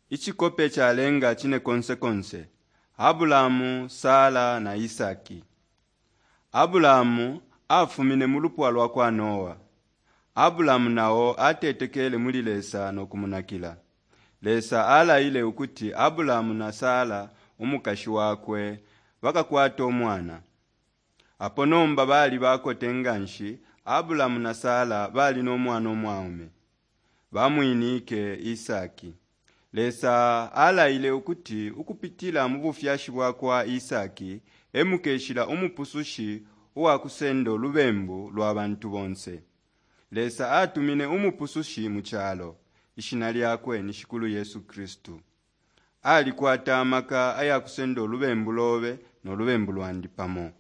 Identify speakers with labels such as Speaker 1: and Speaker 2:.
Speaker 1: Ichikope chalenga chine konse Abulamu, Sala na Isaki. Abulamu afumine mulupwa lwa kwa Noa. Abulamu nao atetekele muli Lesa nokumunakila. Lesa alayile ukuti Abulamu na Sala umukashi wakwe wakakwata omwana. Apo nomba bali bakotenganshi, Abulamu na Sala bali n'omwana omwaume. Bamwinike Isaki. Lesa alayile ukuti ukupitila mu bufyashi bwakwa Isaki emukeshila umupusushi uwakusenda lubembu lwa bantu bonse. Lesa atumine umupusushi muchalo. Ishina lyakwe ni shikulu Yesu Kristu. Alikwata amaka ayakusenda lubembu lobe no lubembu lwandipamo.